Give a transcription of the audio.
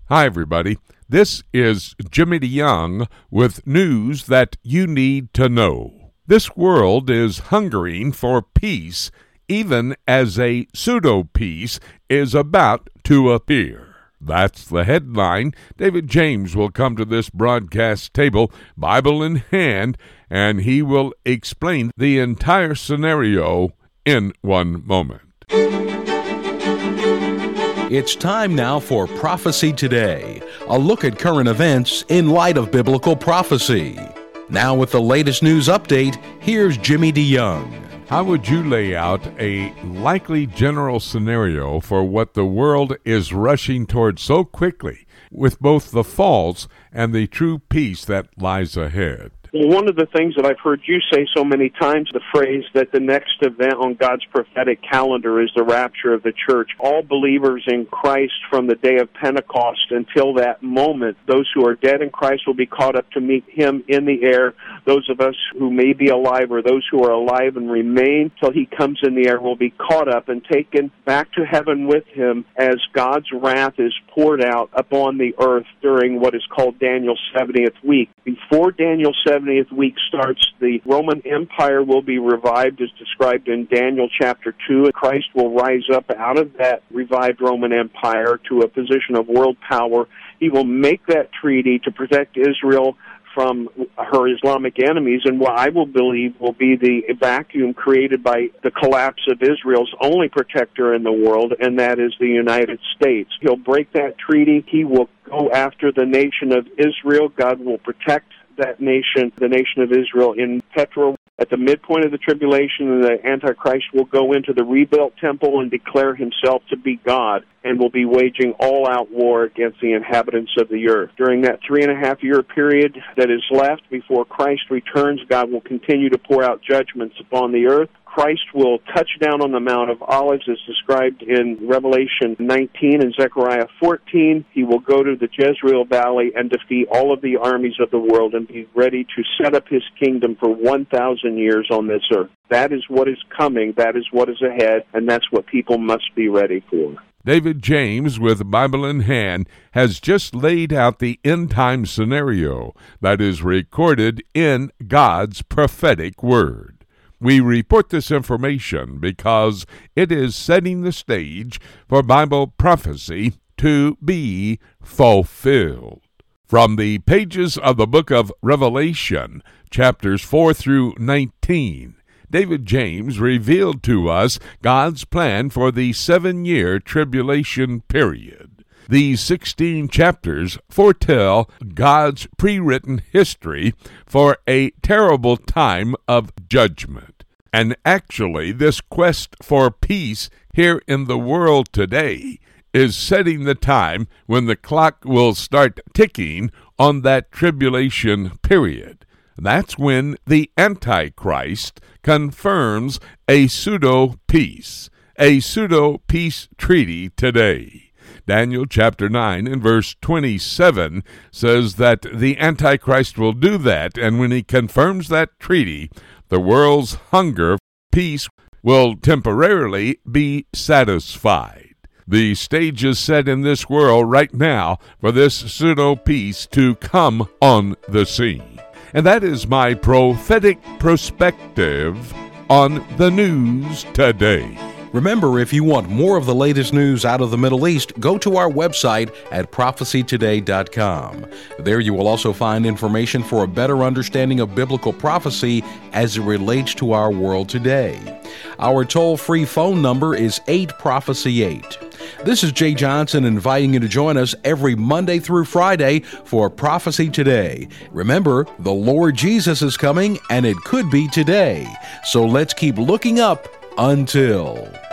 Hi, everybody. This is Jimmy DeYoung with news that you need to know. This world is hungering for peace, even as a pseudo-peace is about to appear. That's the headline. David James will come to this broadcast table, Bible in hand, and he will explain the entire scenario in one moment. It's time now for Prophecy Today, a look at current events in light of biblical prophecy. Now with the latest news update, here's Jimmy DeYoung. How would you lay out a likely general scenario for what the world is rushing toward so quickly, with both the false and the true peace that lies ahead? One of the things that I've heard you say so many times, the phrase that the next event on God's prophetic calendar is the rapture of the church. All believers in Christ from the day of Pentecost until that moment, those who are dead in Christ will be caught up to meet Him in the air. Those of us who may be alive or those who are alive and remain till He comes in the air will be caught up and taken back to heaven with Him as God's wrath is poured out upon the earth during what is called Daniel's 70th week. Before Daniel's 70th week starts, the Roman Empire will be revived as described in Daniel chapter 2, and Christ will rise up out of that revived Roman Empire to a position of world power. He will make that treaty to protect Israel from her Islamic enemies, and what I will believe will be the vacuum created by the collapse of Israel's only protector in the world, and that is the United States. He'll break that treaty. He will go after the nation of Israel. God will protect that nation, the nation of Israel, in Petra. At the midpoint of the tribulation, the Antichrist will go into the rebuilt temple and declare himself to be God and will be waging all-out war against the inhabitants of the earth. During that 3.5-year period that is left before Christ returns, God will continue to pour out judgments upon the earth. Christ will touch down on the Mount of Olives as described in Revelation 19 and Zechariah 14. He will go to the Jezreel Valley and defeat all of the armies of the world and be ready to set up His kingdom for 1,000 years on this earth. That is what is coming, that is what is ahead, and that's what people must be ready for. David James, with Bible in hand, has just laid out the end-time scenario that is recorded in God's prophetic word. We report this information because it is setting the stage for Bible prophecy to be fulfilled. From the pages of the book of Revelation, chapters 4 through 19, David James revealed to us God's plan for the 7-year tribulation period. These 16 chapters foretell God's pre-written history for a terrible time of judgment. And actually, this quest for peace here in the world today is setting the time when the clock will start ticking on that tribulation period. That's when the Antichrist confirms a pseudo-peace treaty today. Daniel chapter 9 and verse 27 says that the Antichrist will do that, and when he confirms that treaty, the world's hunger, peace, will temporarily be satisfied. The stage is set in this world right now for this pseudo-peace to come on the scene. And that is my prophetic perspective on the news today. Remember, if you want more of the latest news out of the Middle East, go to our website at prophecytoday.com. There you will also find information for a better understanding of biblical prophecy as it relates to our world today. Our toll-free phone number is 8-PROPHECY-8. This is Jay Johnson inviting you to join us every Monday through Friday for Prophecy Today. Remember, the Lord Jesus is coming, and it could be today. So let's keep looking up until...